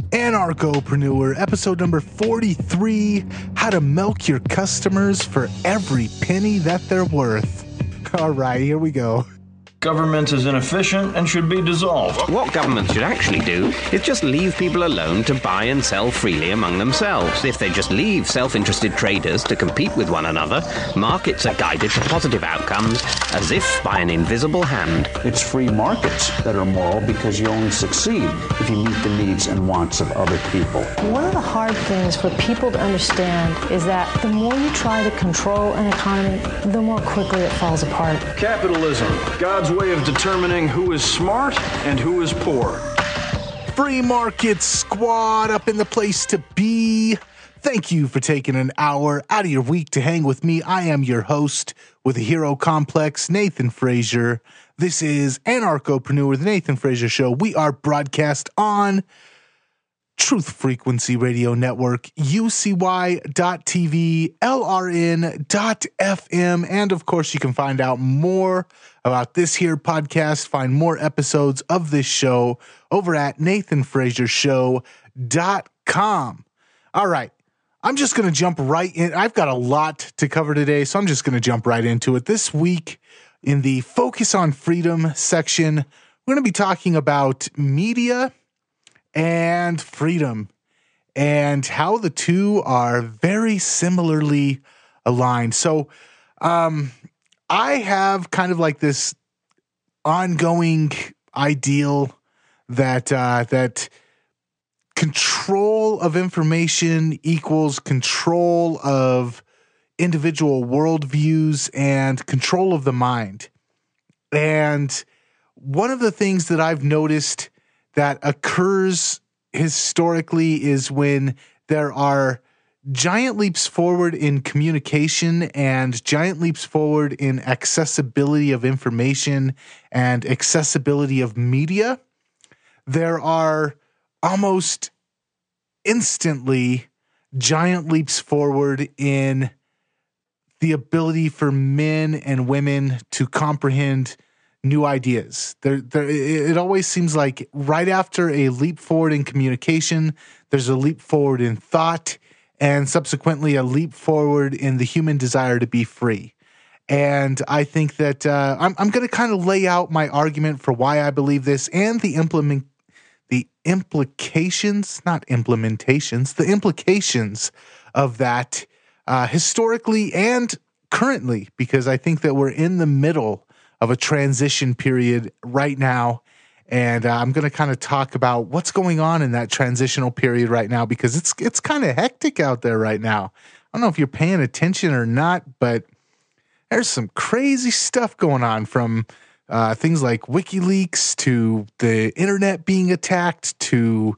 Anarchopreneur, episode number 43, How to Milk Your Customers for Every Penny That They're Worth. All right, here we go. Government is inefficient and should be dissolved. What government should actually do is just leave people alone to buy and sell freely among themselves. If they just leave self-interested traders to compete with one another, markets are guided to positive outcomes as if by an invisible hand. It's free markets that are moral because you only succeed if you meet the needs and wants of other people. One of the hard things for people to understand is that the more you try to control an economy, the more quickly it falls apart. Capitalism, God's way of determining who is smart and who is poor. Free market squad up in the place to be. Thank you for taking an hour out of your week to hang with me. I am your host with a hero complex, Nathan Frazier. This is Anarchopreneur, the Nathan Frazier Show. We are broadcast on Truth Frequency Radio Network, UCY.TV, LRN.FM, and of course you can find out more about this here podcast, find more episodes of this show over at NathanFrazierShow.com. All right, I'm just going to jump right in. I've got a lot to cover today, so I'm just going to jump right into it. This week in the Focus on Freedom section, we're going to be talking about media and freedom and how the two are very similarly aligned. So, I have kind of like this ongoing ideal that that control of information equals control of individual worldviews and control of the mind. And one of the things that I've noticed that occurs historically is when there are giant leaps forward in communication and giant leaps forward in accessibility of information and accessibility of media, there are almost instantly giant leaps forward in the ability for men and women to comprehend new ideas. It always seems like right after a leap forward in communication, there's a leap forward in thought, and subsequently a leap forward in the human desire to be free. And I think that I'm going to kind of lay out my argument for why I believe this and the implications of that historically and currently, because I think that we're in the middle of a transition period right now. And I'm going to kind of talk about what's going on in that transitional period right now, because it's kind of hectic out there right now. I don't know if you're paying attention or not, but there's some crazy stuff going on, from things like WikiLeaks to the internet being attacked to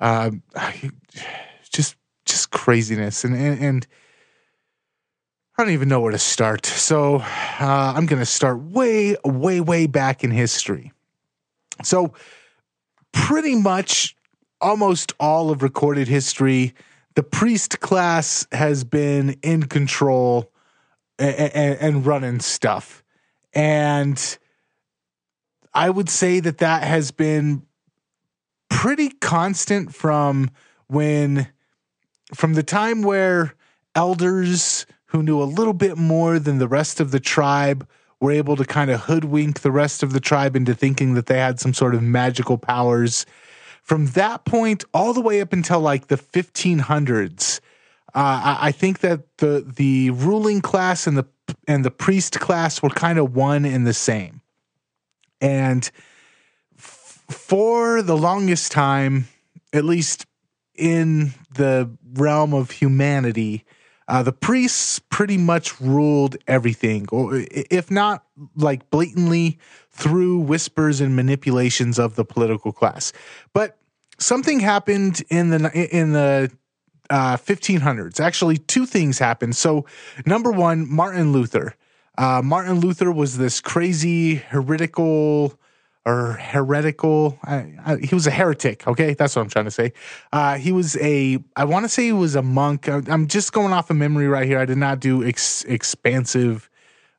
just craziness. And I don't even know where to start. So I'm going to start way back in history. So pretty much almost all of recorded history, the priest class has been in control and running stuff. And I would say that has been pretty constant from the time where elders who knew a little bit more than the rest of the tribe were able to kind of hoodwink the rest of the tribe into thinking that they had some sort of magical powers. From that point all the way up until like the 1500s, I think that the ruling class and the priest class were kind of one and the same. And for the longest time, at least in the realm of humanity, the priests pretty much ruled everything, or if not like blatantly, through whispers and manipulations of the political class. But something happened in the 1500s. Actually, two things happened. So, number one, Martin Luther. Martin Luther was this crazy heretical. He was a heretic. Okay. That's what I'm trying to say. I want to say he was a monk. I'm just going off of memory right here. I did not do extensive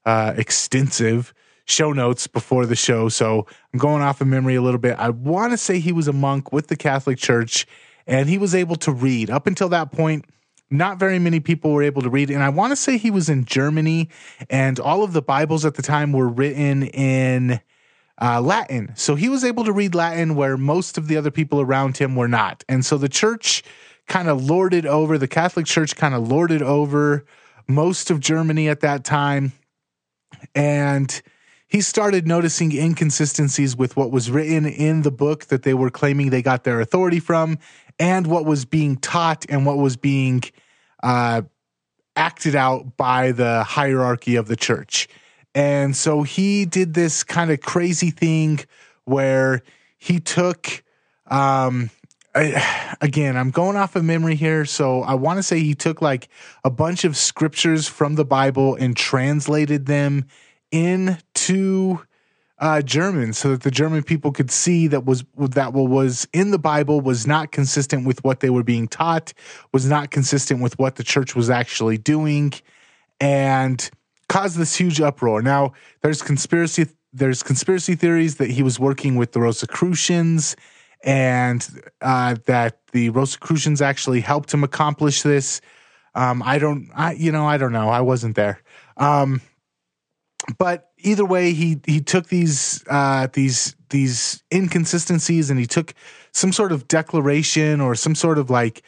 show notes before the show. So I'm going off of memory a little bit. I want to say he was a monk with the Catholic Church, and he was able to read. Up until that point, not very many people were able to read. And I want to say he was in Germany, and all of the Bibles at the time were written in Latin. So he was able to read Latin where most of the other people around him were not. And so the church kind of lorded over, the Catholic Church kind of lorded over most of Germany at that time. And he started noticing inconsistencies with what was written in the book that they were claiming they got their authority from, and what was being taught and what was being acted out by the hierarchy of the church. And so he did this kind of crazy thing where he took, again, I'm going off of memory here, so I want to say he took like a bunch of scriptures from the Bible and translated them into German so that the German people could see that what was in the Bible was not consistent with what they were being taught, was not consistent with what the church was actually doing, and caused this huge uproar. Now, there's conspiracy theories that he was working with the Rosicrucians, and that the Rosicrucians actually helped him accomplish this. I don't know. I wasn't there. But either way, he took these inconsistencies, and he took some sort of declaration or some sort of like,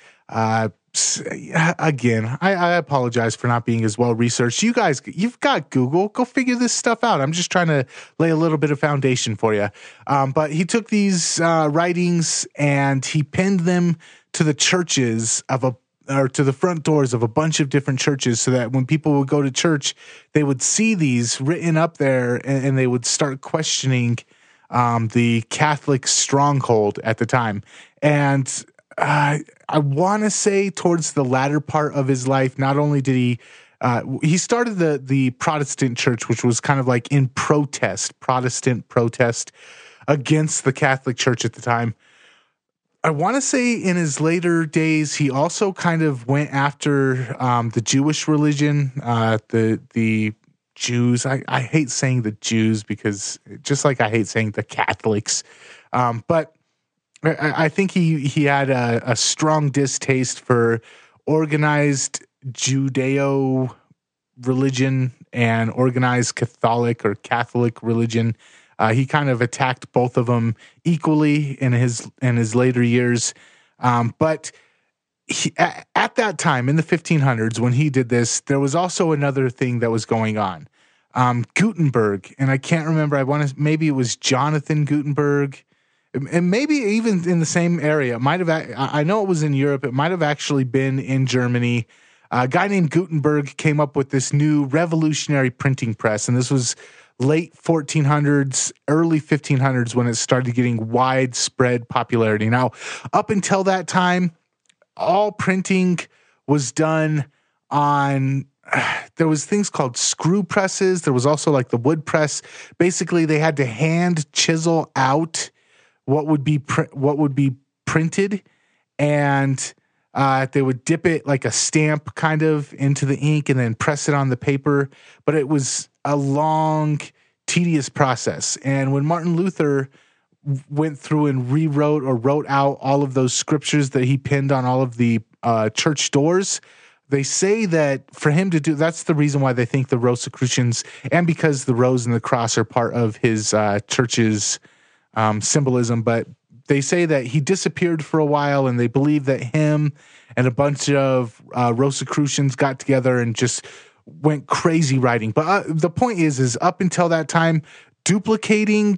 again, I apologize for not being as well researched. You guys, you've got Google. Go figure this stuff out. I'm just trying to lay a little bit of foundation for you. But he took these writings and he pinned them to the churches or to the front doors of a bunch of different churches, so that when people would go to church, they would see these written up there, and they would start questioning the Catholic stronghold at the time. And I want to say towards the latter part of his life, not only did he started the Protestant church, which was kind of like in Protestant protest against the Catholic Church at the time. I want to say in his later days, he also kind of went after the Jewish religion, the Jews. I hate saying the Jews because just like I hate saying the Catholics, but I think he had a strong distaste for organized Judeo religion and organized Catholic religion. He kind of attacked both of them equally in his later years. But at that time, in the 1500s, when he did this, there was also another thing that was going on. Gutenberg, and I can't remember. Maybe it was Jonathan Gutenberg, and maybe even in the same area. I know it was in Europe. It might have actually been in Germany. A guy named Gutenberg came up with this new revolutionary printing press, and this was late 1400s, early 1500s when it started getting widespread popularity. Now, up until that time, all printing was done on, there was things called screw presses. There was also like the wood press. Basically, they had to hand chisel out what would be printed, and they would dip it like a stamp kind of into the ink and then press it on the paper. But it was a long, tedious process. And when Martin Luther went through and wrote out all of those scriptures that he pinned on all of the church doors, they say that for him to do, that's the reason why they think the Rosicrucians, and because the rose and the cross are part of his church's symbolism, but they say that he disappeared for a while, and they believe that him and a bunch of Rosicrucians got together and just went crazy writing. But the point is up until that time, duplicating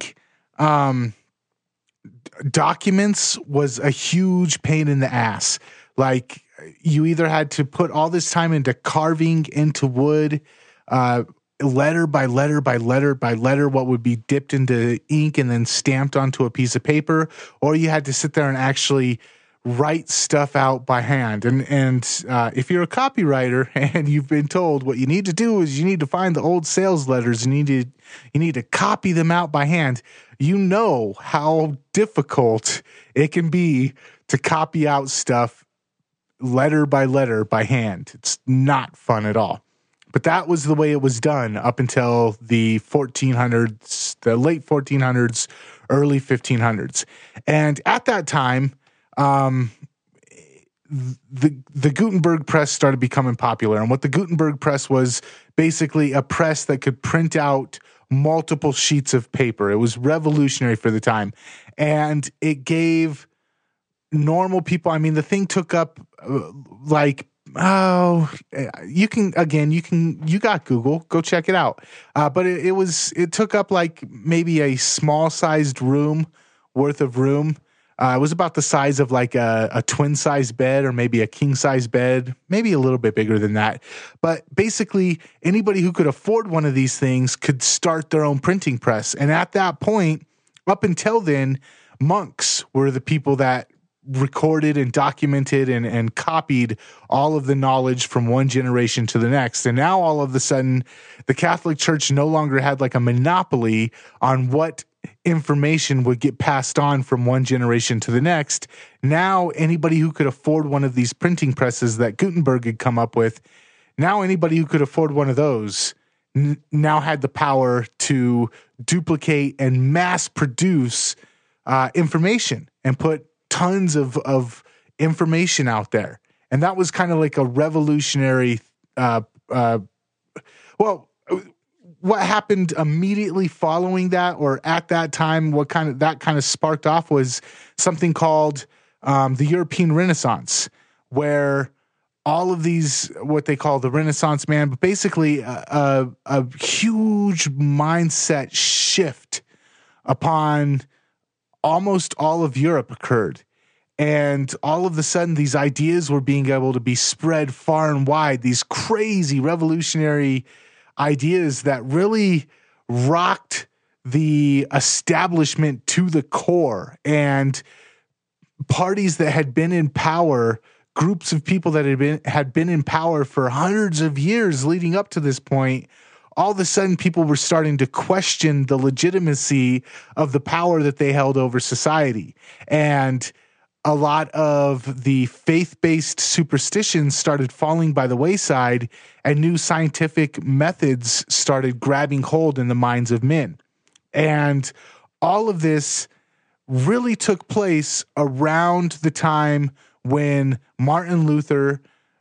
documents was a huge pain in the ass. Like, you either had to put all this time into carving into wood, letter by letter by letter by letter, what would be dipped into ink and then stamped onto a piece of paper, or you had to sit there and actually write stuff out by hand. And if you're a copywriter and you've been told what you need to do is you need to find the old sales letters and you need to copy them out by hand, you know how difficult it can be to copy out stuff letter by letter by hand. It's not fun at all. But that was the way it was done up until the 1400s, the late 1400s, early 1500s. And at that time, the Gutenberg press started becoming popular. And what the Gutenberg press was basically a press that could print out multiple sheets of paper. It was revolutionary for the time. And it gave normal people, I mean, the thing took up you got Google, go check it out. But it took up like maybe a small sized room worth of room. It was about the size of like a twin size bed or maybe a king size bed, maybe a little bit bigger than that. But basically anybody who could afford one of these things could start their own printing press. And at that point, up until then, monks were the people that recorded and documented and copied all of the knowledge from one generation to the next. And now all of a sudden, the Catholic Church no longer had like a monopoly on what information would get passed on from one generation to the next. Now anybody who could afford one of these printing presses that Gutenberg had come up with, now anybody who could afford one of those now had the power to duplicate and mass produce information and put tons of information out there. And that was kind of like a revolutionary, what happened immediately following that, or at that time, that kind of sparked off was something called the European Renaissance, where all of these, what they call the Renaissance man, but basically a huge mindset shift upon almost all of Europe occurred. And all of a sudden, these ideas were being able to be spread far and wide, these crazy revolutionary ideas that really rocked the establishment to the core. And parties that had been in power, groups of people that had been in power for hundreds of years leading up to this point, all of a sudden people were starting to question the legitimacy of the power that they held over society. And a lot of the faith-based superstitions started falling by the wayside, and new scientific methods started grabbing hold in the minds of men. And all of this really took place around the time when Martin Luther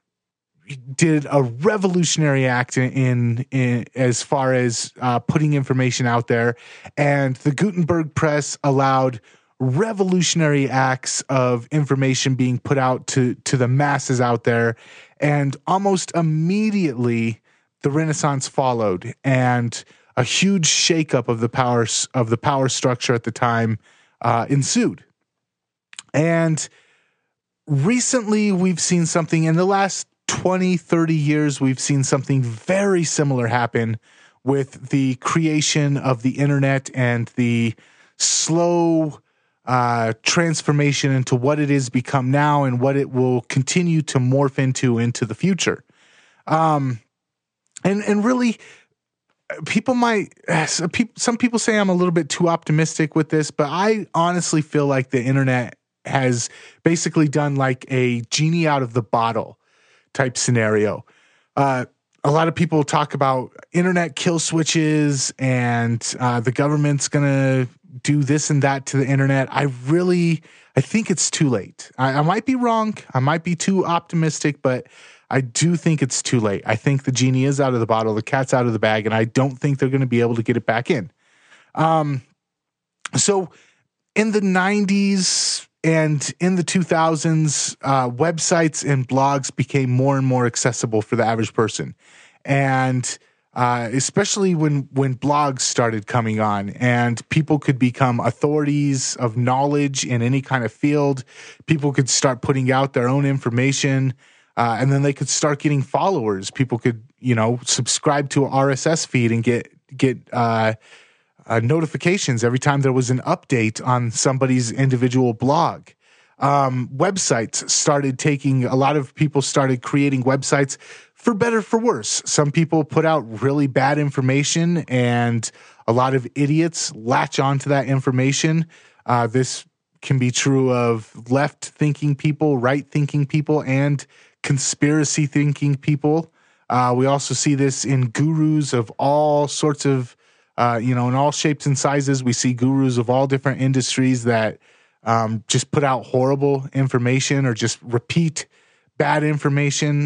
did a revolutionary act in as far as putting information out there, and the Gutenberg press allowed revolutionary acts of information being put out to the masses out there. And almost immediately the Renaissance followed, and a huge shakeup of the power structure at the time ensued. And recently we've seen something in the last 20, 30 years, we've seen something very similar happen with the creation of the internet and the slow transformation into what it is become now and what it will continue to morph into the future. And really, some people say I'm a little bit too optimistic with this, but I honestly feel like the internet has basically done like a genie out of the bottle type scenario. A lot of people talk about internet kill switches and the government's going to do this and that to the internet. I think it's too late. I might be wrong. I might be too optimistic, but I do think it's too late. I think the genie is out of the bottle, the cat's out of the bag, and I don't think they're going to be able to get it back in. So in the 90s and in the 2000s, websites and blogs became more and more accessible for the average person. And especially when blogs started coming on and people could become authorities of knowledge in any kind of field, people could start putting out their own information, and then they could start getting followers. People could, subscribe to an RSS feed and get notifications every time there was an update on somebody's individual blog. Websites started a lot of people started creating websites for better, for worse. Some people put out really bad information, and a lot of idiots latch onto that information. This can be true of left-thinking people, right-thinking people, and conspiracy-thinking people. We also see this in gurus of all sorts of, in all shapes and sizes. We see gurus of all different industries that just put out horrible information or just repeat bad information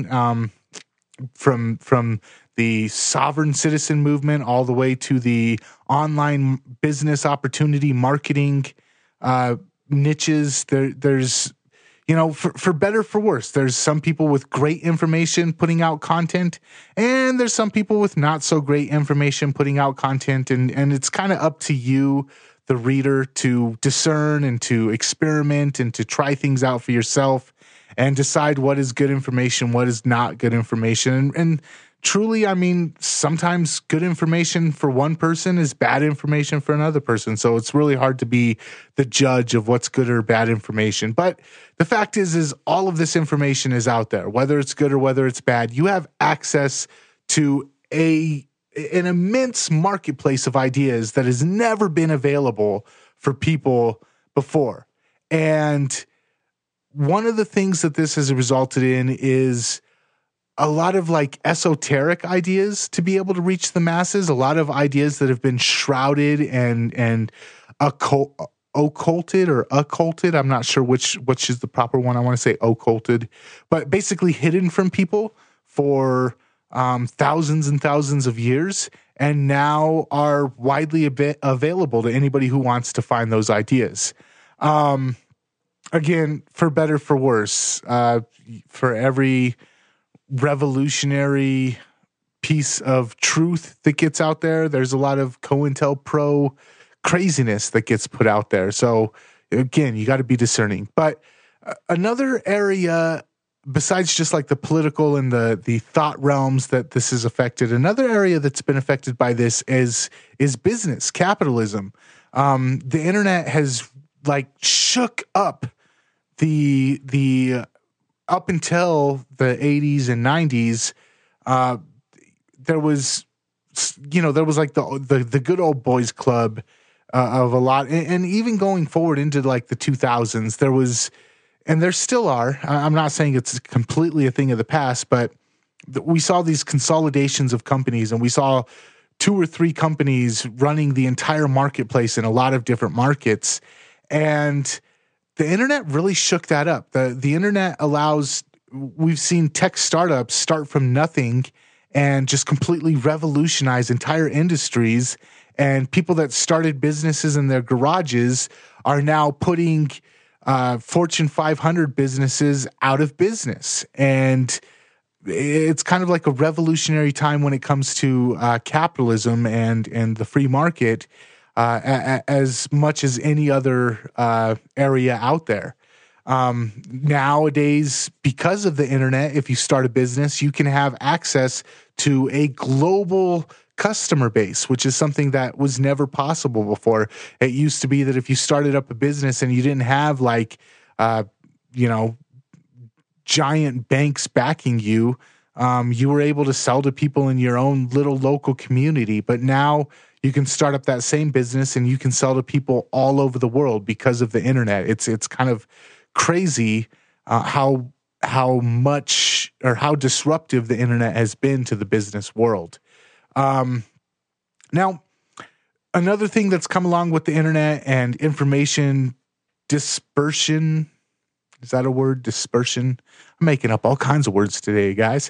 from the sovereign citizen movement all the way to the online business opportunity marketing niches. There's, for better, for worse, there's some people with great information putting out content, and there's some people with not so great information putting out content. And it's kind of up to you, the reader, to discern and to experiment and to try things out for yourself and decide what is good information, what is not good information. And truly, I mean, sometimes good information for one person is bad information for another person. So it's really hard to be the judge of what's good or bad information. But the fact is all of this information is out there, whether it's good or whether it's bad. You have access to an immense marketplace of ideas that has never been available for people before. And one of the things that this has resulted in is a lot of like esoteric ideas to be able to reach the masses, a lot of ideas that have been shrouded and occulted or occulted. I'm not sure which is the proper one. I want to say occulted, but basically hidden from people for thousands and thousands of years, and now are widely available to anybody who wants to find those ideas. Again, for better, for worse, for every revolutionary piece of truth that gets out there, there's a lot of COINTELPRO craziness that gets put out there. So again, you got to be discerning. But another area, besides just like the political and the thought realms that this has affected, another area that's been affected by this is business, capitalism. The internet has like shook up the up until the 80s and 90s, there was like the good old boys club of a lot, and even going forward into like the 2000s, there was, and there still are. I'm not saying it's completely a thing of the past, but we saw these consolidations of companies, and we saw 2 or 3 companies running the entire marketplace in a lot of different markets, and the internet really shook that up. The internet allows, we've seen tech startups start from nothing and just completely revolutionize entire industries. And people that started businesses in their garages are now putting Fortune 500 businesses out of business. And it's kind of like a revolutionary time when it comes to capitalism and the free market. As much as any other area out there. Nowadays, because of the internet, if you start a business, you can have access to a global customer base, which is something that was never possible before. It used to be that if you started up a business and you didn't have like, giant banks backing you, you were able to sell to people in your own little local community. But now you can start up that same business and you can sell to people all over the world because of the internet. It's kind of crazy how much or how disruptive the internet has been to the business world. Now, another thing that's come along with the internet and information dispersion, is that a word? Dispersion? I'm making up all kinds of words today, guys.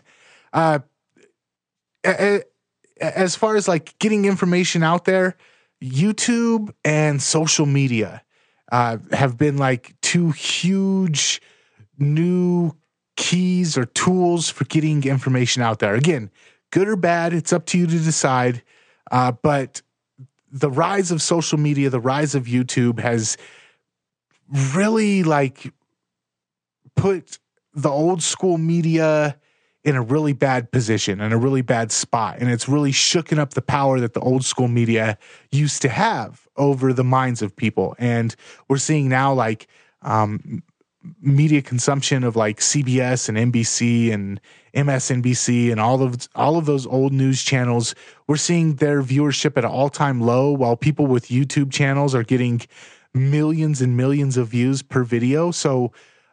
As far as like getting information out there, YouTube and social media have been like 2 huge new keys or tools for getting information out there. Again, good or bad, it's up to you to decide. But the rise of social media, the rise of YouTube has really like put the old school media in a really bad position, in a really bad spot. And it's really shooken up the power that the old school media used to have over the minds of people. And we're seeing now like media consumption of like CBS and NBC and MSNBC and all of those old news channels. We're seeing their viewership at an all-time low, while people with YouTube channels are getting millions and millions of views per video. So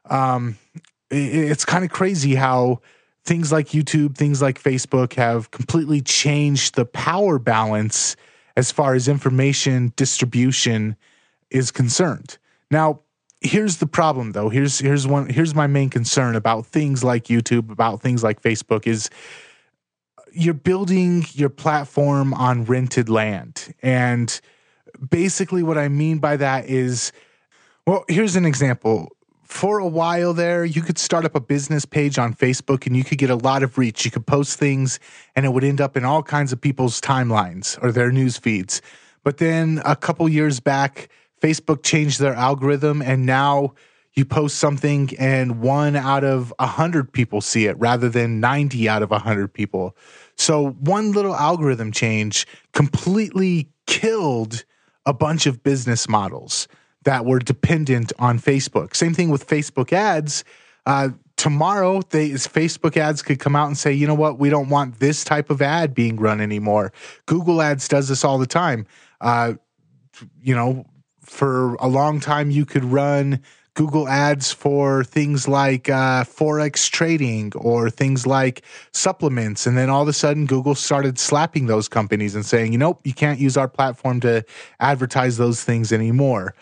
it's kind of crazy how things like YouTube, things like Facebook have completely changed the power balance as far as information distribution is concerned. Now, here's the problem, though. Here's my main concern about things like YouTube, about things like Facebook is you're building your platform on rented land. And basically what I mean by that is, well, here's an example. For a while there, you could start up a business page on Facebook and you could get a lot of reach. You could post things and it would end up in all kinds of people's timelines or their news feeds. But then a couple years back, Facebook changed their algorithm and now you post something and 1 out of 100 people see it rather than 90 out of 100 people. So one little algorithm change completely killed a bunch of business models that were dependent on Facebook. Same thing with Facebook ads. Tomorrow, Facebook ads could come out and say, you know what, we don't want this type of ad being run anymore. Google ads does this all the time. For a long time, you could run Google ads for things like Forex trading or things like supplements. And then all of a sudden, Google started slapping those companies and saying, nope, you can't use our platform to advertise those things anymore.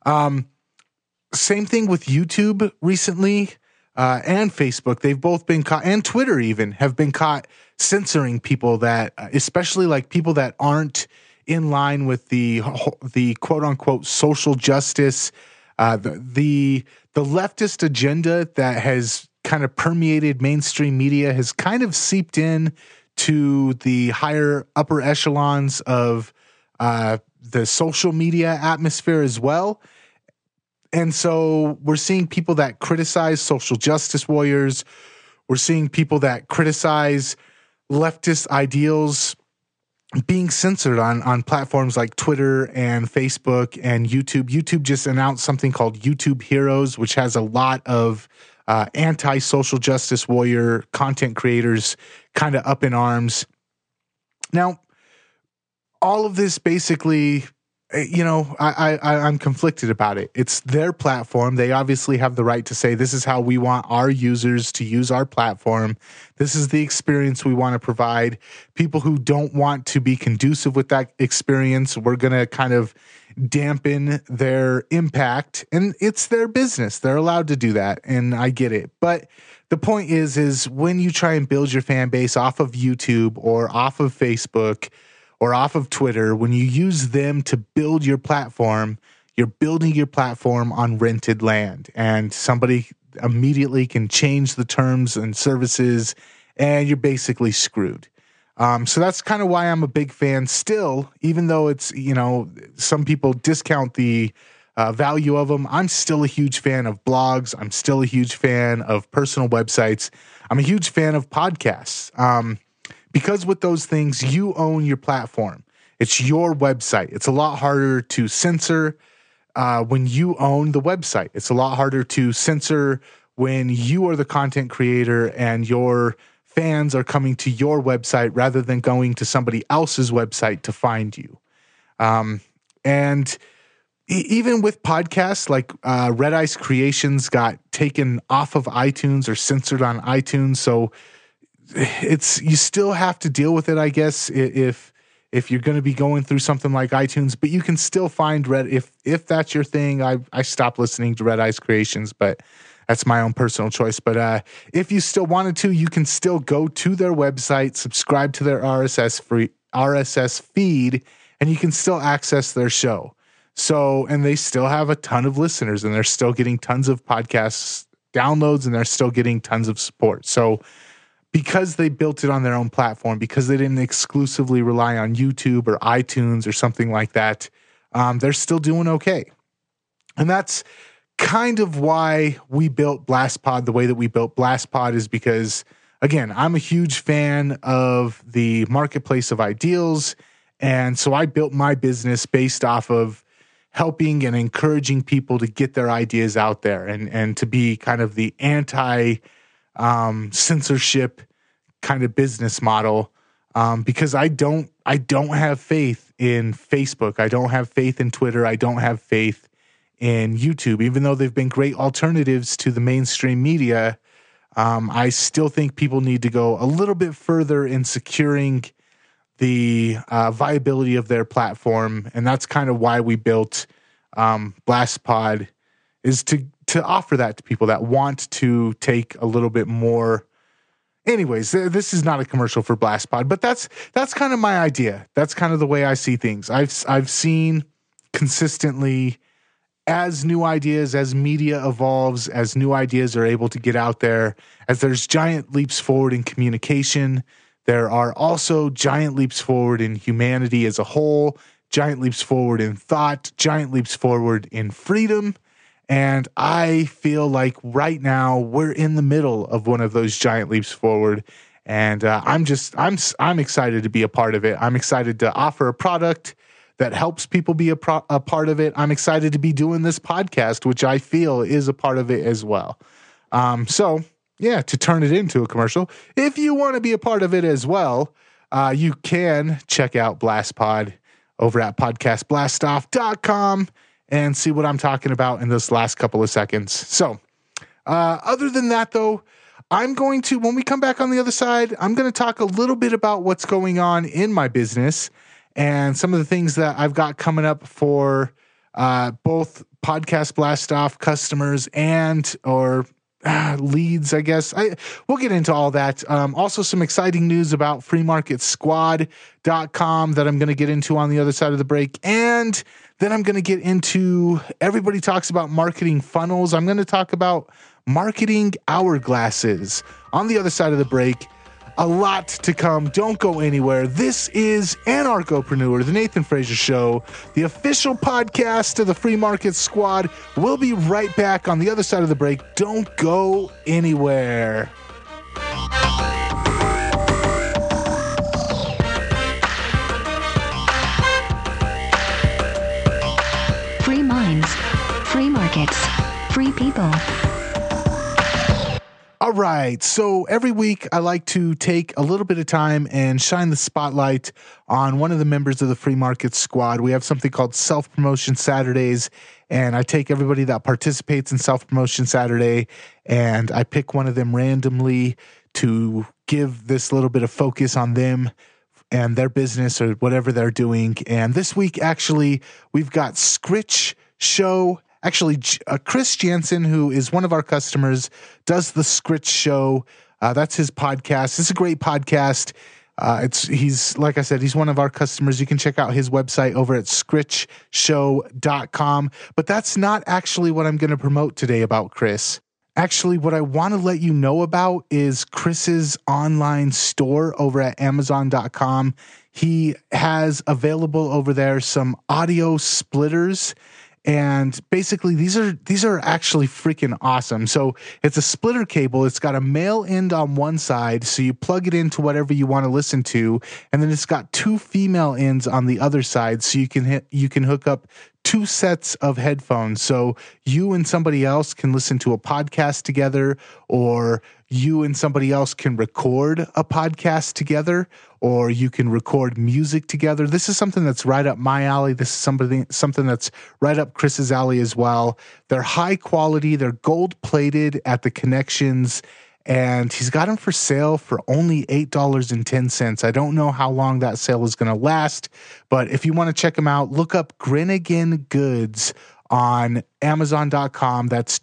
Same thing with YouTube recently and Facebook. They've both been caught, and Twitter even, have been caught censoring people that, especially like people that aren't in line with the quote unquote social justice, the leftist agenda that has kind of permeated mainstream media has kind of seeped in to the upper echelons of the social media atmosphere as well. And so we're seeing people that criticize social justice warriors. We're seeing people that criticize leftist ideals being censored on platforms like Twitter and Facebook and YouTube. YouTube just announced something called YouTube Heroes, which has a lot of anti-social justice warrior content creators kind of up in arms. Now, all of this basically, I'm conflicted about it. It's their platform. They obviously have the right to say, this is how we want our users to use our platform. This is the experience we want to provide. People who don't want to be conducive with that experience, we're going to kind of dampen their impact. And it's their business. They're allowed to do that. And I get it. But the point is when you try and build your fan base off of YouTube or off of Facebook or off of Twitter, when you use them to build your platform, you're building your platform on rented land, and somebody immediately can change the terms and services, and you're basically screwed. So that's kind of why I'm a big fan still, even though it's, some people discount the value of them. I'm still a huge fan of blogs. I'm still a huge fan of personal websites. I'm a huge fan of podcasts. Because with those things, you own your platform. It's your website. It's a lot harder to censor when you own the website. It's a lot harder to censor when you are the content creator and your fans are coming to your website rather than going to somebody else's website to find you. And even with podcasts like Red Ice Creations got taken off of iTunes or censored on iTunes, so you still have to deal with it, I guess, if you're going to be going through something like iTunes, but you can still find if that's your thing. I stopped listening to Red Ice Creations, but that's my own personal choice. But if you still wanted to, you can still go to their website, subscribe to their RSS feed, and you can still access their show. So, and they still have a ton of listeners, and they're still getting tons of podcasts downloads, and they're still getting tons of support. So, because they built it on their own platform, because they didn't exclusively rely on YouTube or iTunes or something like that, they're still doing okay. And that's kind of why we built BlastPod the way that we built BlastPod, is because, again, I'm a huge fan of the marketplace of ideals. And so I built my business based off of helping and encouraging people to get their ideas out there and to be kind of the censorship kind of business model, because I don't have faith in Facebook. I don't have faith in Twitter. I don't have faith in YouTube, even though they've been great alternatives to the mainstream media. I still think people need to go a little bit further in securing the viability of their platform, and that's kind of why we built BlastPod is to offer that to people that want to take a little bit more. Anyways, this is not a commercial for BlastPod, but that's kind of my idea. That's kind of the way I see things. I've seen consistently, as new ideas, as media evolves, as new ideas are able to get out there, as there's giant leaps forward in communication, there are also giant leaps forward in humanity as a whole, giant leaps forward in thought, giant leaps forward in freedom. And I feel like right now we're in the middle of one of those giant leaps forward. And I'm excited to be a part of it. I'm excited to offer a product that helps people be a part of it. I'm excited to be doing this podcast, which I feel is a part of it as well. So yeah, to turn it into a commercial, if you want to be a part of it as well, you can check out BlastPod over at podcastblastoff.com and see what I'm talking about in this last couple of seconds. So other than that, though, I'm going to, when we come back on the other side, I'm going to talk a little bit about what's going on in my business and some of the things that I've got coming up for both Podcast Blast Off customers and or leads, I guess. We'll get into all that. Also, some exciting news about freemarketsquad.com that I'm going to get into on the other side of the break. And then I'm going to get into, everybody talks about marketing funnels. I'm going to talk about marketing hourglasses on the other side of the break. A lot to come. Don't go anywhere. This is Anarchopreneur, the Nathan Fraser Show, the official podcast of the Free Market Squad. We'll be right back on the other side of the break. Don't go anywhere. Free minds, free markets, free people. All right, so every week I like to take a little bit of time and shine the spotlight on one of the members of the Free Market Squad. We have something called Self-Promotion Saturdays, and I take everybody that participates in Self-Promotion Saturday, and I pick one of them randomly to give this little bit of focus on them and their business or whatever they're doing. And this week, actually, we've got Scritch Show. Actually, Chris Jansen, who is one of our customers, does the Scritch Show. That's his podcast. It's a great podcast. He's like I said, he's one of our customers. You can check out his website over at scritchshow.com. But that's not actually what I'm going to promote today about Chris. Actually, what I want to let you know about is Chris's online store over at Amazon.com. He has available over there some audio splitters. And basically, these are actually freaking awesome. So it's a splitter cable. It's got a male end on one side, so you plug it into whatever you want to listen to, and then it's got two female ends on the other side, so you can hook up two sets of headphones. So you and somebody else can listen to a podcast together, or you and somebody else can record a podcast together, or you can record music together. This is something that's right up my alley. This is something that's right up Chris's alley as well. They're high quality. They're gold plated at the connections, and he's got them for sale for only $8.10. I don't know how long that sale is going to last, but if you want to check them out, look up Grinagin Goods on Amazon.com. That's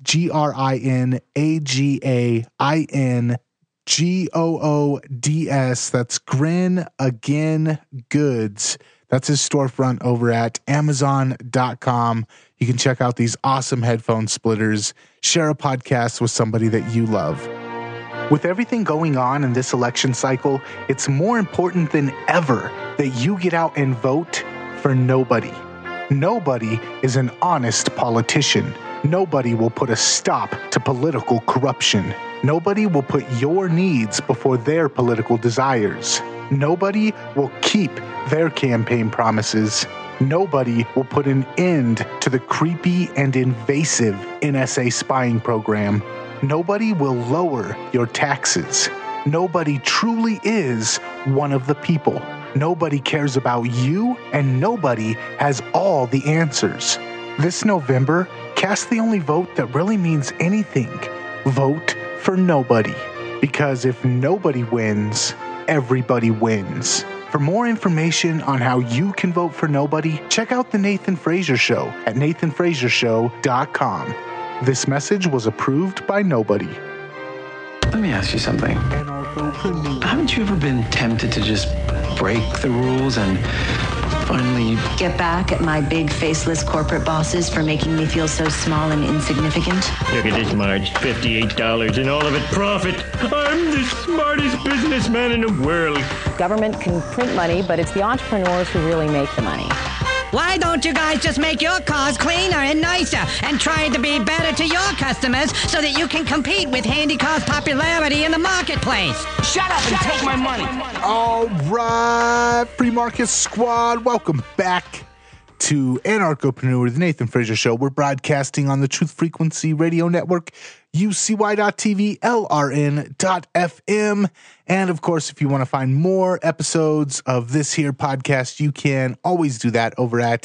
GRINAGAIN Goods. That's Grin Again Goods. That's his storefront over at Amazon.com. You can check out these awesome headphone splitters. Share a podcast with somebody that you love. With everything going on in this election cycle, it's more important than ever that you get out and vote for nobody. Nobody is an honest politician. Nobody will put a stop to political corruption. Nobody will put your needs before their political desires. Nobody will keep their campaign promises. Nobody will put an end to the creepy and invasive NSA spying program. Nobody will lower your taxes. Nobody truly is one of the people. Nobody cares about you, and nobody has all the answers. This November, cast the only vote that really means anything. Vote for nobody. Because if nobody wins, everybody wins. For more information on how you can vote for nobody, check out The Nathan Fraser Show at nathanfrasershow.com. This message was approved by nobody. Let me ask you something. Haven't you ever been tempted to just break the rules and finally get back at my big faceless corporate bosses for making me feel so small and insignificant? Look at this, Marge. $58 and all of it profit. I'm the smartest businessman in the world. Government can print money, but it's the entrepreneurs who really make the money. Why don't you guys just make your cars cleaner and nicer and try to be better to your customers so that you can compete with Handycar's popularity in the marketplace? Shut up and take my money. All right, Free Market Squad, welcome back to Anarchopreneur, the Nathan Fraser Show. We're broadcasting on the Truth Frequency Radio Network, UCY.TV, LRN.FM. And of course, if you want to find more episodes of this here podcast, you can always do that over at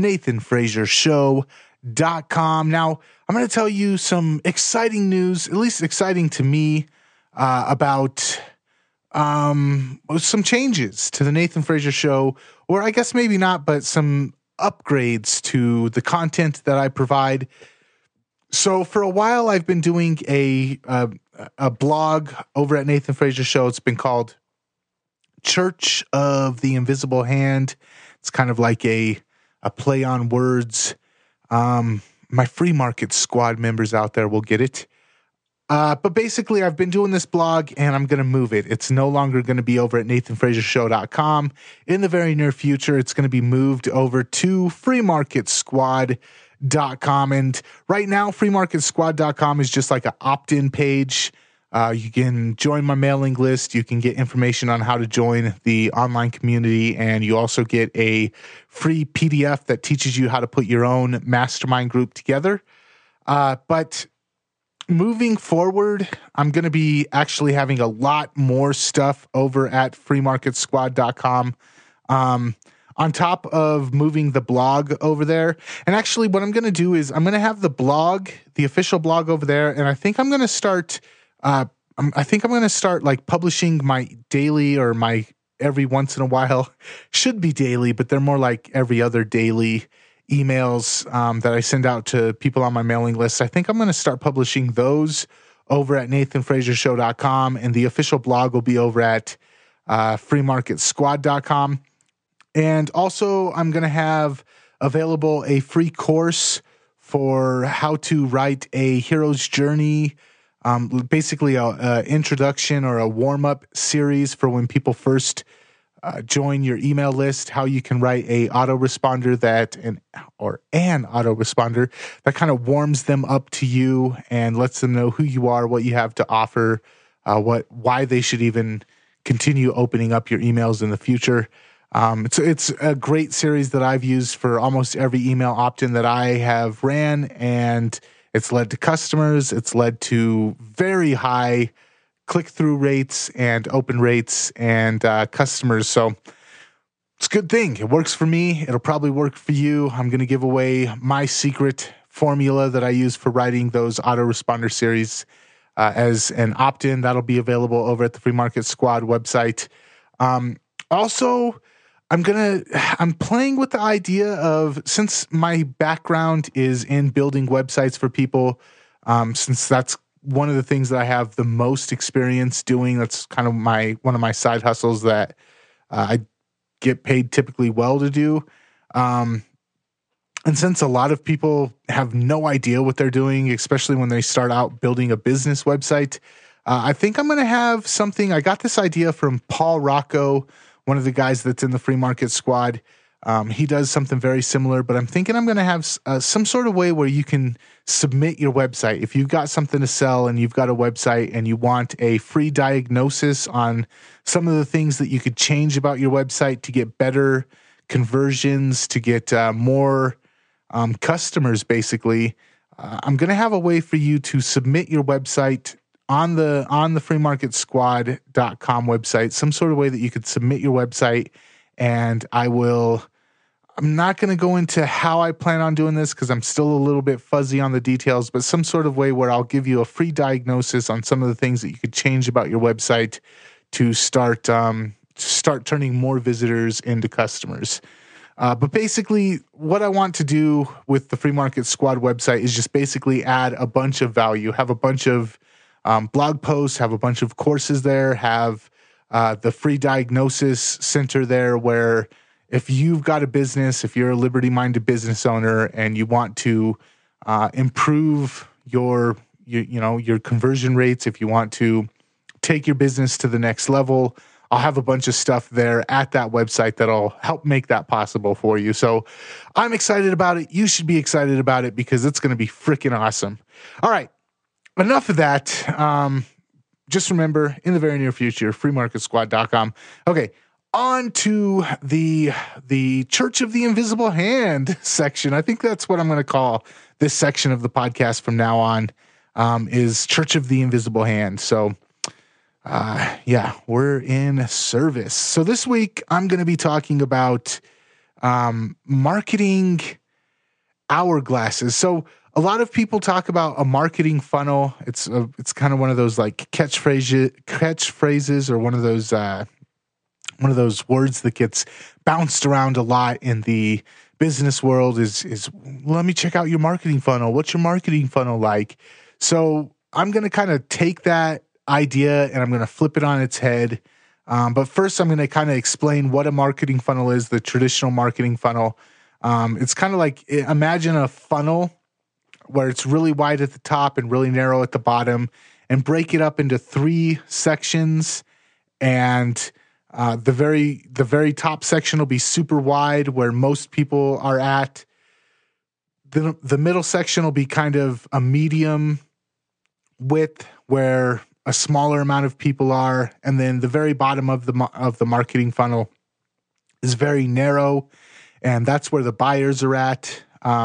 NathanFraserShow.com. Now, I'm going to tell you some exciting news, at least exciting to me, about some changes to the Nathan Fraser Show, or I guess maybe not, but some upgrades to the content that I provide. So for a while, I've been doing a blog over at Nathan Fraser Show. It's been called Church of the Invisible Hand. It's kind of like a play on words. My Free Market Squad members out there will get it. But basically, I've been doing this blog, and I'm going to move it. It's no longer going to be over at NathanFraserShow.com. In the very near future, it's going to be moved over to FreeMarketSquad.com. And right now, FreeMarketSquad.com is just like an opt-in page. You can join my mailing list. You can get information on how to join the online community, and you also get a free PDF that teaches you how to put your own mastermind group together. But moving forward, I'm going to be actually having a lot more stuff over at freemarketsquad.com. On top of moving the blog over there. And actually what I'm going to do is I'm going to have the blog, the official blog over there. And I think I'm going to start, like publishing my daily or my every once in a while, should be daily, but they're more like every other daily emails that I send out to people on my mailing list. I think I'm going to start publishing those over at NathanFraserShow.com, and the official blog will be over at FreeMarketSquad.com. And also, I'm going to have available a free course for how to write a hero's journey, basically a introduction or a warm-up series for when people first join your email list, how you can write a autoresponder an autoresponder that kind of warms them up to you and lets them know who you are, what you have to offer, why they should even continue opening up your emails in the future. It's a great series that I've used for almost every email opt-in that I have ran, and it's led to customers. It's led to very high click-through rates and open rates and customers. So it's a good thing. It works for me. It'll probably work for you. I'm going to give away my secret formula that I use for writing those autoresponder series as an opt-in. That'll be available over at the Free Market Squad website. Also, I'm playing with the idea of, since my background is in building websites for people, since that's one of the things that I have the most experience doing, that's kind of one of my side hustles that I get paid typically well to do. And since a lot of people have no idea what they're doing, especially when they start out building a business website, I think I'm going to have something. I got this idea from Paul Rocco, one of the guys that's in the Free Market Squad. He does something very similar, but I'm thinking I'm going to have some sort of way where you can submit your website. If you've got something to sell and you've got a website and you want a free diagnosis on some of the things that you could change about your website to get better conversions, to get more customers, basically, I'm going to have a way for you to submit your website on the freemarketsquad.com website, some sort of way that you could submit your website. And I'm not going to go into how I plan on doing this because I'm still a little bit fuzzy on the details, but some sort of way where I'll give you a free diagnosis on some of the things that you could change about your website to start turning more visitors into customers. But basically, what I want to do with the Free Market Squad website is just basically add a bunch of value, have a bunch of blog posts, have a bunch of courses there, have the free diagnosis center there where if you've got a business, if you're a liberty-minded business owner and you want to improve your conversion rates, if you want to take your business to the next level, I'll have a bunch of stuff there at that website that'll help make that possible for you. So I'm excited about it. You should be excited about it because it's going to be freaking awesome. All right. Enough of that. Just remember, in the very near future, freemarketsquad.com. Okay. On to the Church of the Invisible Hand section. I think that's what I'm going to call this section of the podcast from now on, is Church of the Invisible Hand. So, we're in service. So this week I'm going to be talking about marketing hourglasses. So a lot of people talk about a marketing funnel. It's kind of one of those like catchphrases or one of those words that gets bounced around a lot in the business world is let me check out your marketing funnel. What's your marketing funnel like? So I'm going to kind of take that idea and I'm going to flip it on its head. But first I'm going to kind of explain what a marketing funnel is, the traditional marketing funnel. It's kind of like, imagine a funnel where it's really wide at the top and really narrow at the bottom, and break it up into 3 sections. And the very top section will be super wide where most people are at. The middle section will be kind of a medium width where a smaller amount of people are, and then the very bottom of the marketing funnel is very narrow, and that's where the buyers are at.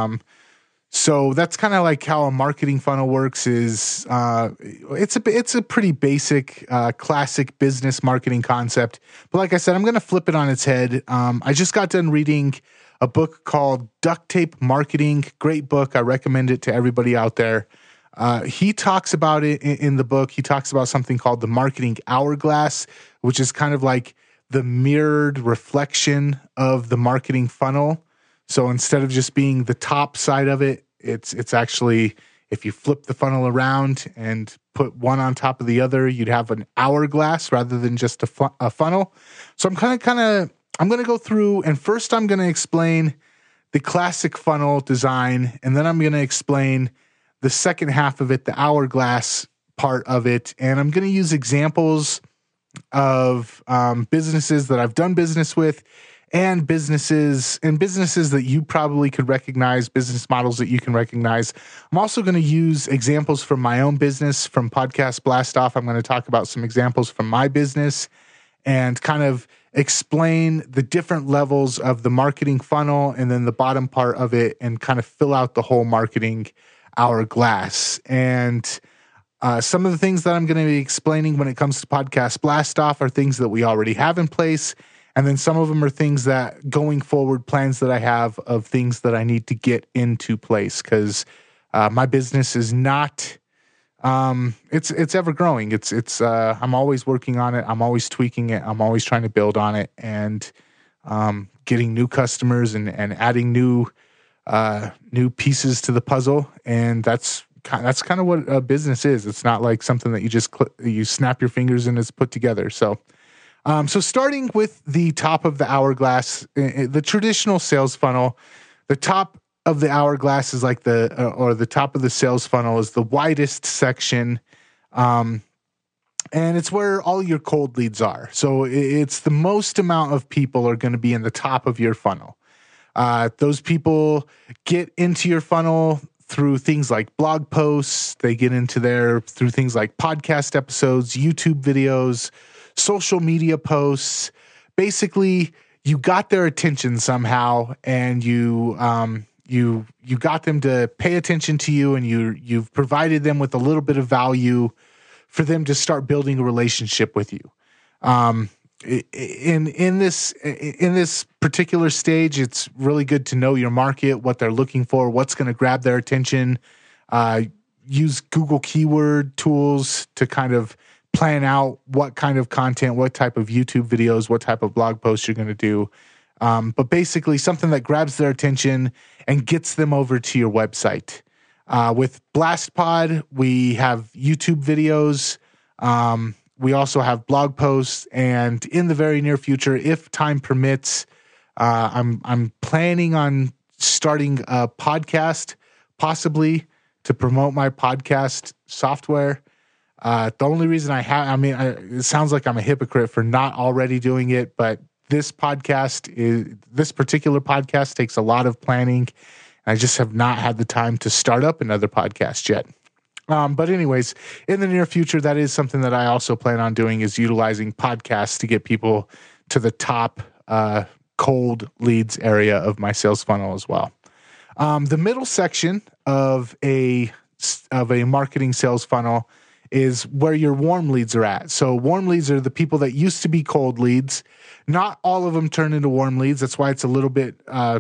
So that's kind of like how a marketing funnel works. Is it's a pretty basic, classic business marketing concept. But like I said, I'm going to flip it on its head. I just got done reading a book called Duct Tape Marketing. Great book. I recommend it to everybody out there. He talks about it in the book. He talks about something called the marketing hourglass, which is kind of like the mirrored reflection of the marketing funnel. So instead of just being the top side of it, it's actually, if you flip the funnel around and put one on top of the other, you'd have an hourglass rather than just a funnel. So I'm going to go through, and first I'm going to explain the classic funnel design, and then I'm going to explain the second half of it, the hourglass part of it. And I'm going to use examples of businesses that I've done business with, and businesses that you probably could recognize, business models that you can recognize. I'm also going to use examples from my own business, from Podcast Blast Off. I'm going to talk about some examples from my business and kind of explain the different levels of the marketing funnel and then the bottom part of it, and kind of fill out the whole marketing hourglass. And some of the things that I'm going to be explaining when it comes to Podcast Blast Off are things that we already have in place. And then some of them are things that going forward, plans that I have of things that I need to get into place, because my business is not, it's ever growing. It's I'm always working on it. I'm always tweaking it. I'm always trying to build on it, and getting new customers and adding new pieces to the puzzle. And that's kind of what a business is. It's not like something that you just you snap your fingers and it's put together. So starting with the top of the hourglass, the traditional sales funnel, the top of the hourglass is like the top of the sales funnel is the widest section. And it's where all your cold leads are. So it's the most amount of people are going to be in the top of your funnel. Those people get into your funnel through things like blog posts. They get into there through things like podcast episodes, YouTube videos, social media posts. Basically, you got their attention somehow, and you got them to pay attention to you, and you've provided them with a little bit of value for them to start building a relationship with you. In this particular stage, it's really good to know your market, what they're looking for, what's going to grab their attention. Use Google keyword tools to kind of plan out what kind of content, what type of YouTube videos, what type of blog posts you're going to do. But basically something that grabs their attention and gets them over to your website. With BlastPod, we have YouTube videos. We also have blog posts, and in the very near future, if time permits, I'm planning on starting a podcast, possibly to promote my podcast software. The only reason it sounds like I'm a hypocrite for not already doing it, but this particular podcast takes a lot of planning. I just have not had the time to start up another podcast yet. But anyways, in the near future, that is something that I also plan on doing, is utilizing podcasts to get people to the top cold leads area of my sales funnel as well. The middle section of a marketing sales funnel is where your warm leads are at. So warm leads are the people that used to be cold leads. Not all of them turn into warm leads. That's why it's a little bit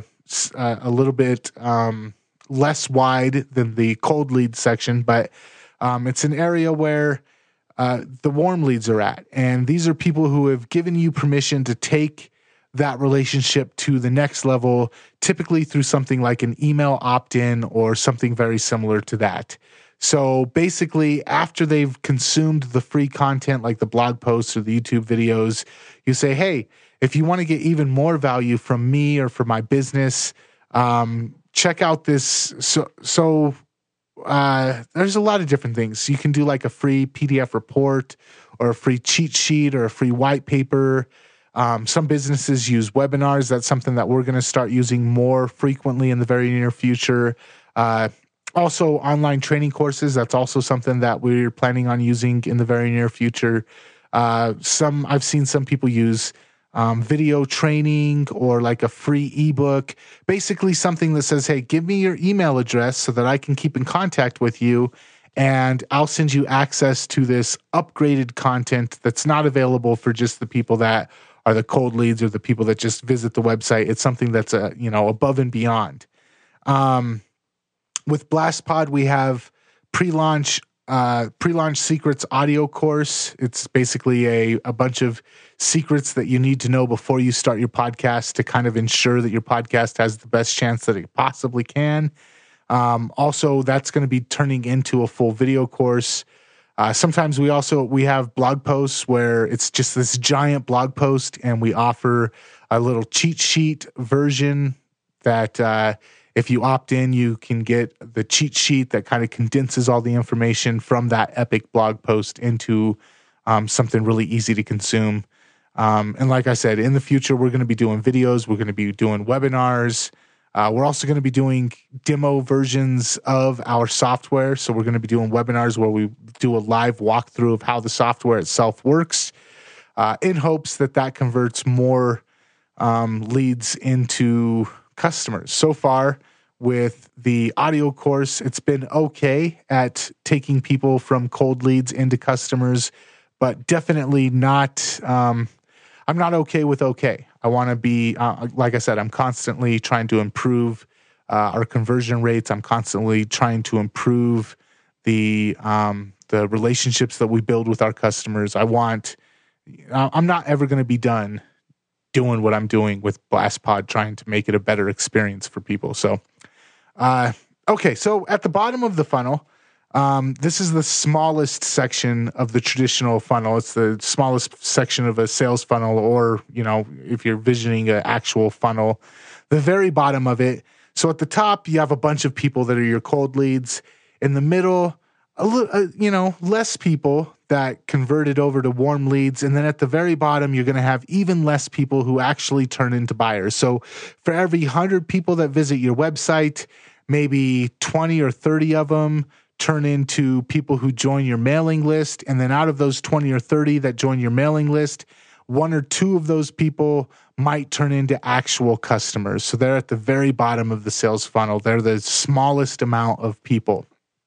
less wide than the cold lead section, but it's an area where the warm leads are at. And these are people who have given you permission to take that relationship to the next level, typically through something like an email opt-in or something very similar to that. So basically, after they've consumed the free content like the blog posts or the YouTube videos, you say, hey, if you want to get even more value from me or for my business, check out this. So there's a lot of different things. You can do like a free PDF report or a free cheat sheet or a free white paper. Some businesses use webinars. That's something that we're going to start using more frequently in the very near future. Also, online training courses. That's also something that we're planning on using in the very near future. I've seen some people use video training or like a free ebook, basically something that says, hey, give me your email address so that I can keep in contact with you, and I'll send you access to this upgraded content that's not available for just the people that are the cold leads or the people that just visit the website. It's something that's above and beyond. With BlastPod, we have pre-launch secrets audio course. It's basically a bunch of secrets that you need to know before you start your podcast to kind of ensure that your podcast has the best chance that it possibly can. Also, that's going to be turning into a full video course. Sometimes we have blog posts where it's just this giant blog post, and we offer a little cheat sheet version that if you opt in, you can get the cheat sheet that kind of condenses all the information from that epic blog post into something really easy to consume. And like I said, in the future, we're going to be doing videos. We're going to be doing webinars. We're also going to be doing demo versions of our software. So we're going to be doing webinars where we do a live walkthrough of how the software itself works, in hopes that converts more leads into customers. So far, with the audio course, it's been okay at taking people from cold leads into customers, but definitely not. I'm not okay with okay. I want to be, like I said, I'm constantly trying to improve our conversion rates. I'm constantly trying to improve the relationships that we build with our customers. I'm not ever going to be done doing what I'm doing with BlastPod, trying to make it a better experience for people. So, okay. So at the bottom of the funnel, this is the smallest section of the traditional funnel. It's the smallest section of a sales funnel, or, if you're visioning an actual funnel, the very bottom of it. So at the top, you have a bunch of people that are your cold leads. In the middle, less people that converted over to warm leads. And then at the very bottom, you're going to have even less people who actually turn into buyers. So for every 100 people that visit your website, maybe 20 or 30 of them turn into people who join your mailing list. And then out of those 20 or 30 that join your mailing list, 1 or 2 of those people might turn into actual customers. So they're at the very bottom of the sales funnel. They're the smallest amount of people.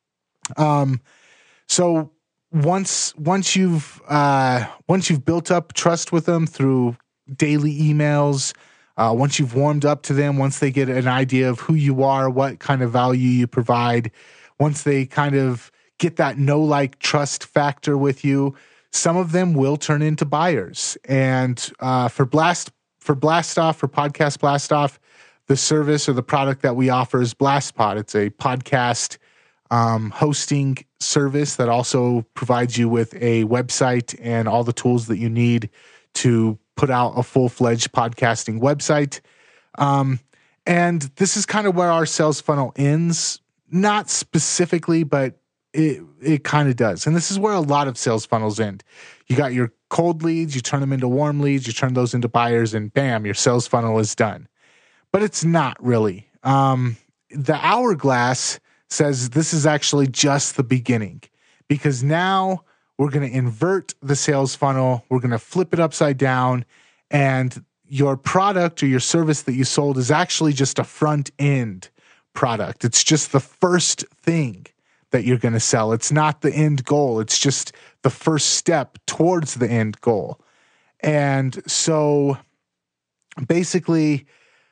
So once you've built up trust with them through daily emails, once you've warmed up to them, once they get an idea of who you are, what kind of value you provide, once they kind of get that know-like trust factor with you, some of them will turn into buyers. And for for Blastoff, for Podcast Blastoff, the service or the product that we offer is BlastPod. It's a podcast hosting service that also provides you with a website and all the tools that you need to put out a full-fledged podcasting website. And this is kind of where our sales funnel ends. Not specifically, but it kind of does. And this is where a lot of sales funnels end. You got your cold leads, you turn them into warm leads, you turn those into buyers, and bam, your sales funnel is done. But it's not really. The hourglass says this is actually just the beginning, because now we're going to invert the sales funnel. We're going to flip it upside down, and your product or your service that you sold is actually just a front end product. It's just the first thing that you're going to sell. It's not the end goal. It's just the first step towards the end goal. And so basically,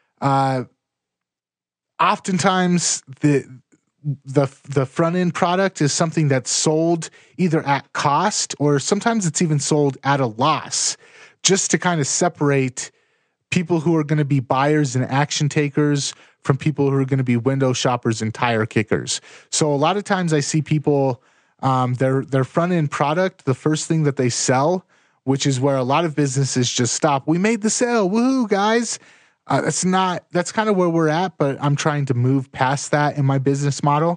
oftentimes the front end product is something that's sold either at cost, or sometimes it's even sold at a loss, just to kind of separate people who are going to be buyers and action takers from people who are going to be window shoppers and tire kickers. So a lot of times I see people, their front end product, the first thing that they sell, which is where a lot of businesses just stop. We made the sale. Woohoo, guys. That's kind of where we're at, but I'm trying to move past that in my business model.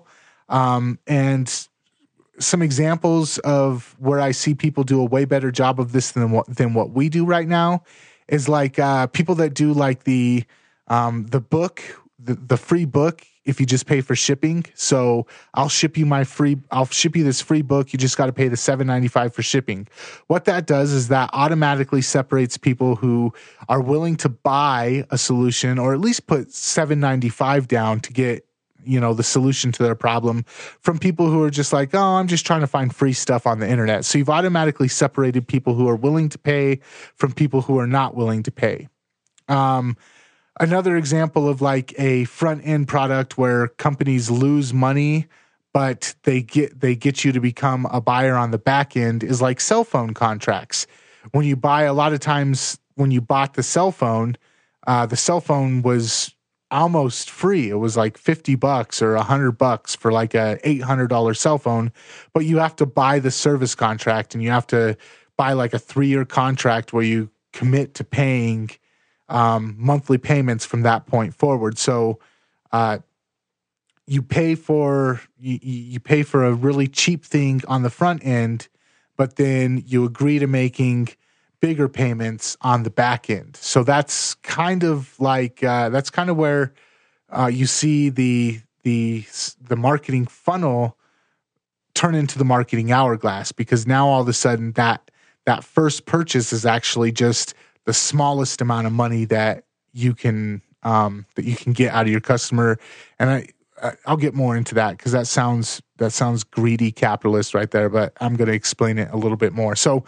And some examples of where I see people do a way better job of this than what we do right now is like people that do like the book, the free book, if you just pay for shipping. So I'll ship you this free book. You just got to pay the $7.95 for shipping. What that does is that automatically separates people who are willing to buy a solution, or at least put $7.95 down to get, the solution to their problem, from people who are just like, oh, I'm just trying to find free stuff on the internet. So you've automatically separated people who are willing to pay from people who are not willing to pay. Another example of like a front end product where companies lose money, but they get you to become a buyer on the back end is like cell phone contracts. When you buy, a lot of times when you bought the cell phone was almost free. It was like $50 or $100 for like a $800 cell phone, but you have to buy the service contract, and you have to buy like a 3-year contract where you commit to paying monthly payments from that point forward. So you pay for a really cheap thing on the front end, but then you agree to making bigger payments on the back end. So that's kind of like where you see the marketing funnel turn into the marketing hourglass, because now all of a sudden that first purchase is actually just the smallest amount of money that you can get out of your customer. And I'll get more into that, because that sounds greedy capitalist right there, but I'm going to explain it a little bit more. So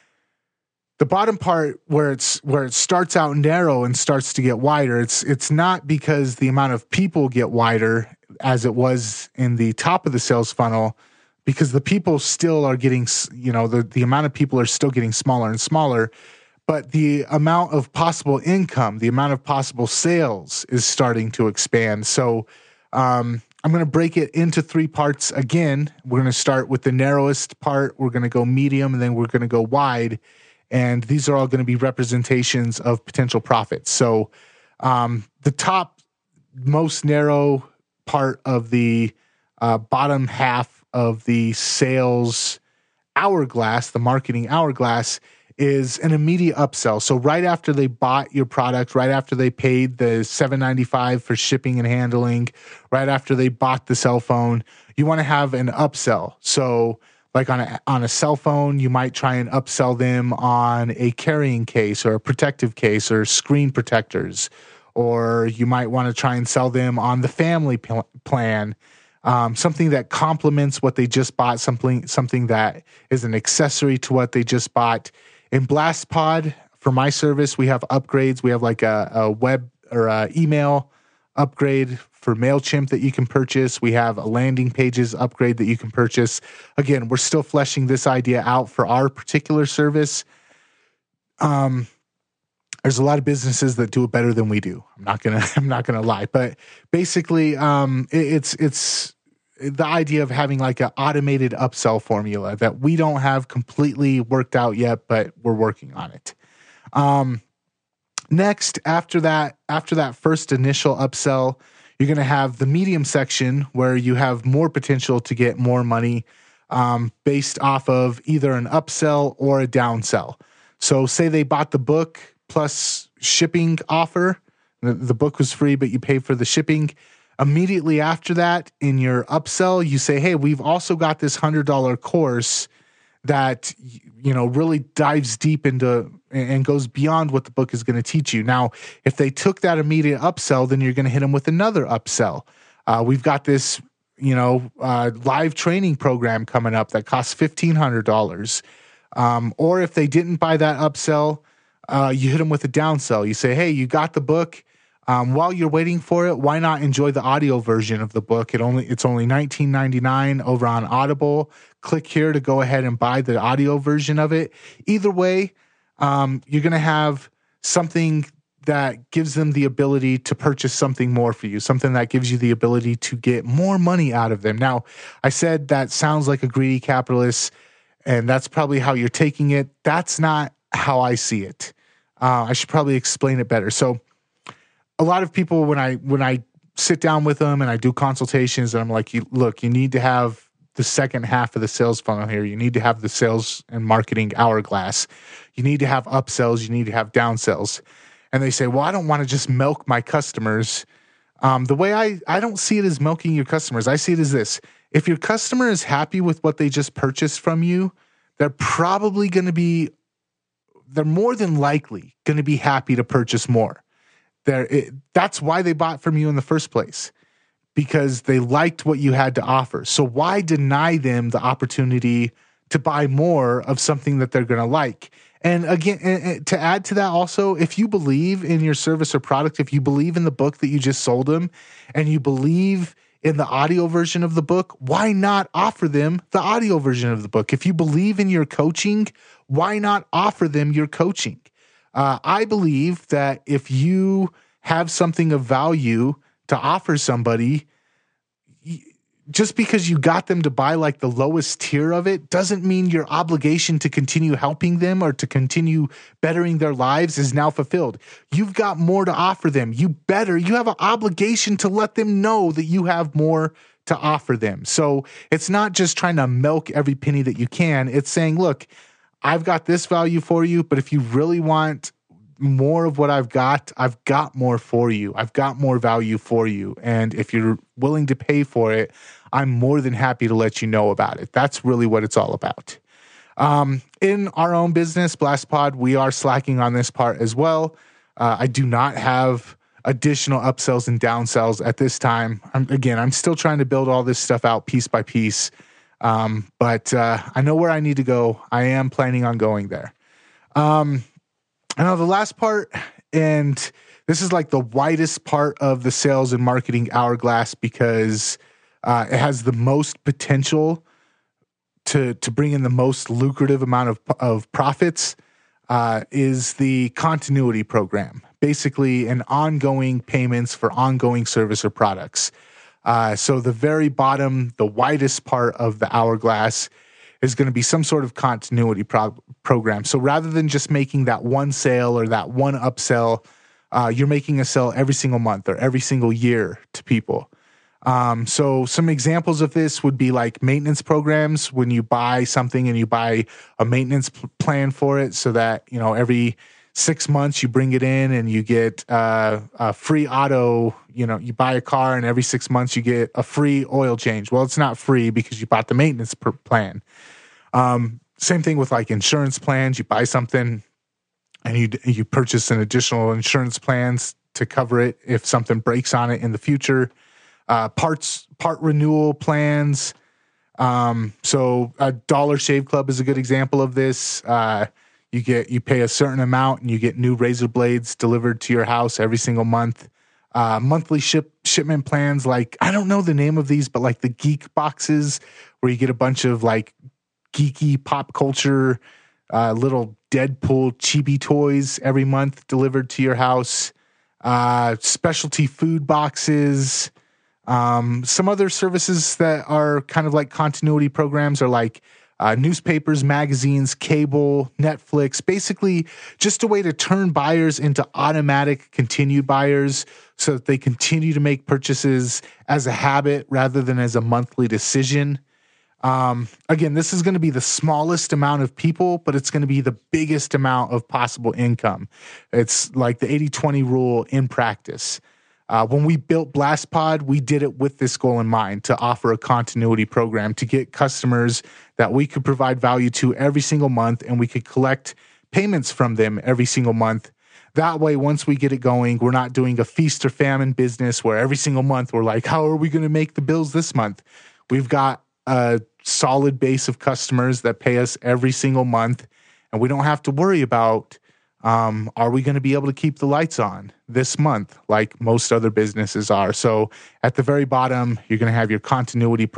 the bottom part where it starts out narrow and starts to get wider, it's not because the amount of people get wider as it was in the top of the sales funnel, because the people still are getting, the amount of people are still getting smaller and smaller, but the amount of possible income, the amount of possible sales is starting to expand. So I'm going to break it into 3 parts again. We're going to start with the narrowest part. We're going to go medium, and then we're going to go wide. And these are all going to be representations of potential profits. So the top most narrow part of the bottom half of the sales hourglass, the marketing hourglass, is an immediate upsell. So right after they bought your product, right after they paid the $7.95 for shipping and handling, right after they bought the cell phone, you want to have an upsell. So like on a cell phone, you might try and upsell them on a carrying case or a protective case or screen protectors, or you might want to try and sell them on the family plan, something that complements what they just bought, something that is an accessory to what they just bought. In BlastPod, for my service, we have upgrades. We have like a web or a email upgrade for MailChimp that you can purchase. We have a landing pages upgrade that you can purchase. Again, we're still fleshing this idea out for our particular service. There's a lot of businesses that do it better than we do. I'm not gonna lie, but basically, it's the idea of having like an automated upsell formula that we don't have completely worked out yet, but we're working on it. Next, after that first initial upsell, you're going to have the medium section where you have more potential to get more money based off of either an upsell or a downsell. So say they bought the book plus shipping offer. The book was free, but you pay for the shipping. Immediately after that, in your upsell, you say, hey, we've also got this $100 course that, really dives deep into and goes beyond what the book is going to teach you. Now, if they took that immediate upsell, then you're going to hit them with another upsell. We've got this, live training program coming up that costs $1,500. Or if they didn't buy that upsell, you hit them with a downsell. You say, hey, you got the book. While you're waiting for it, why not enjoy the audio version of the book? It's only $19.99 over on Audible. Click here to go ahead and buy the audio version of it. Either way, you're going to have something that gives them the ability to purchase something more for you, something that gives you the ability to get more money out of them. Now, I said that sounds like a greedy capitalist, and that's probably how you're taking it. That's not how I see it. I should probably explain it better. So a lot of people, when I sit down with them and I do consultations, and I'm like, you need to have the second half of the sales funnel here. You need to have the sales and marketing hourglass. You need to have upsells. You need to have downsells. And they say, well, I don't want to just milk my customers. The way I don't see it as milking your customers. I see it as this. If your customer is happy with what they just purchased from you, they're more than likely going to be happy to purchase more. That's why they bought from you in the first place, because they liked what you had to offer. So why deny them the opportunity to buy more of something that they're going to like? And again, to add to that also, if you believe in your service or product, if you believe in the book that you just sold them, and you believe in the audio version of the book, why not offer them the audio version of the book? If you believe in your coaching, why not offer them your coaching? I believe that if you have something of value to offer somebody, just because you got them to buy like the lowest tier of it doesn't mean your obligation to continue helping them or to continue bettering their lives is now fulfilled. You've got more to offer them. You have an obligation to let them know that you have more to offer them. So it's not just trying to milk every penny that you can. It's saying, look, I've got this value for you, but if you really want more of what I've got more for you. I've got more value for you. And if you're willing to pay for it, I'm more than happy to let you know about it. That's really what it's all about. In our own business, BlastPod, we are slacking on this part as well. I do not have additional upsells and downsells at this time. I'm still trying to build all this stuff out piece by piece. But I know where I need to go. I am planning on going there. I know the last part, and this is like the widest part of the sales and marketing hourglass because it has the most potential to bring in the most lucrative amount of profits, is the continuity program. Basically, an ongoing payments for ongoing service or products. So the very bottom, the widest part of the hourglass is going to be some sort of continuity program. So rather than just making that one sale or that one upsell, you're making a sale every single month or every single year to people. So some examples of this would be like maintenance programs, when you buy something and you buy a maintenance plan for it so that, every 6 months you bring it in and you get a free auto, you buy a car and every 6 months you get a free oil change. Well, it's not free because you bought the maintenance plan. Same thing with like insurance plans. You buy something and you purchase an additional insurance plans to cover it if something breaks on it in the future. Part renewal plans. So a Dollar Shave Club is a good example of this. You pay a certain amount and you get new razor blades delivered to your house every single month. Monthly shipment plans, like, I don't know the name of these, but like the geek boxes where you get a bunch of like geeky pop culture little Deadpool chibi toys every month delivered to your house, specialty food boxes. Some other services that are kind of like continuity programs are like newspapers, magazines, cable, Netflix, basically just a way to turn buyers into automatic continued buyers so that they continue to make purchases as a habit rather than as a monthly decision. Again, this is going to be the smallest amount of people, but it's going to be the biggest amount of possible income. It's like the 80-20 rule in practice. When we built BlastPod, we did it with this goal in mind, to offer a continuity program to get customers that we could provide value to every single month, and we could collect payments from them every single month. That way, once we get it going, we're not doing a feast or famine business where every single month we're like, how are we going to make the bills this month? We've got a solid base of customers that pay us every single month, and we don't have to worry about are we going to be able to keep the lights on this month like most other businesses are. So at the very bottom, you're going to have your continuity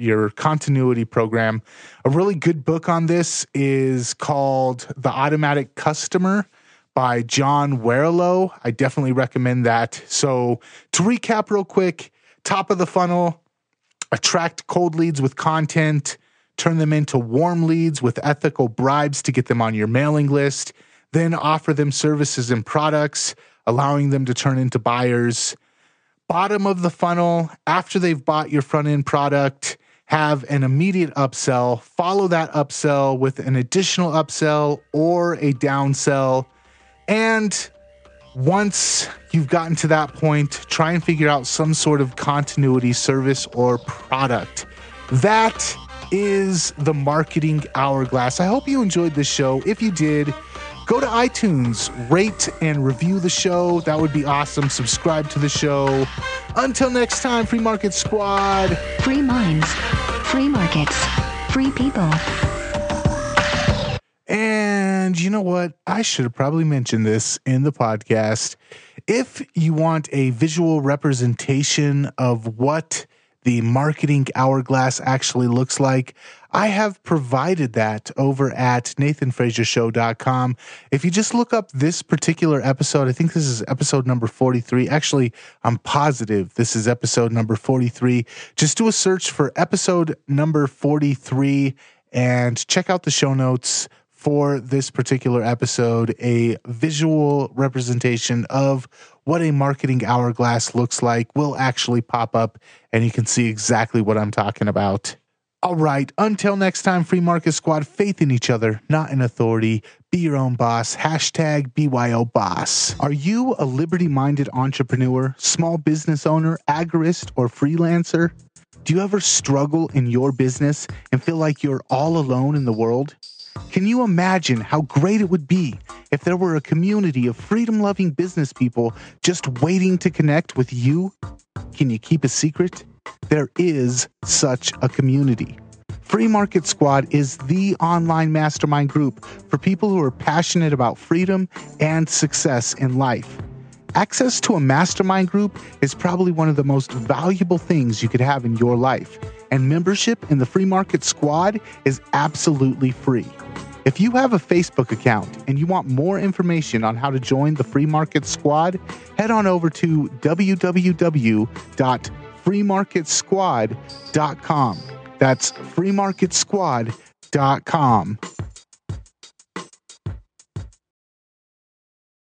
program. A really good book on this is called The Automatic Customer by John Warrillow. I definitely recommend that. So to recap real quick, top of the funnel, attract cold leads with content, turn them into warm leads with ethical bribes to get them on your mailing list, then offer them services and products, allowing them to turn into buyers. Bottom of the funnel, after they've bought your front-end product, have an immediate upsell, follow that upsell with an additional upsell or a downsell. And once you've gotten to that point, try and figure out some sort of continuity service or product. That is the Marketing Hourglass. I hope you enjoyed this show. If you did, go to iTunes, rate and review the show. That would be awesome. Subscribe to the show. Until next time, Free Market Squad. Free minds, free markets, free people. And you know what? I should have probably mentioned this in the podcast. If you want a visual representation of what the Marketing Hourglass actually looks like, I have provided that over at NathanFrazierShow.com. If you just look up this particular episode, I think this is episode number 43. Actually, I'm positive this is episode number 43. Just do a search for episode number 43 and check out the show notes for this particular episode. A visual representation of what a Marketing Hourglass looks like will actually pop up, and you can see exactly what I'm talking about. All right, until next time, Free Market Squad, faith in each other, not in authority. Be your own boss. Hashtag BYOBoss. Are you a liberty-minded entrepreneur, small business owner, agorist, or freelancer? Do you ever struggle in your business and feel like you're all alone in the world? Can you imagine how great it would be if there were a community of freedom-loving business people just waiting to connect with you? Can you keep a secret? There is such a community. Free Market Squad is the online mastermind group for people who are passionate about freedom and success in life. Access to a mastermind group is probably one of the most valuable things you could have in your life, and membership in the Free Market Squad is absolutely free. If you have a Facebook account and you want more information on how to join the Free Market Squad, head on over to www.freemarketsquad.com. That's freemarketsquad.com.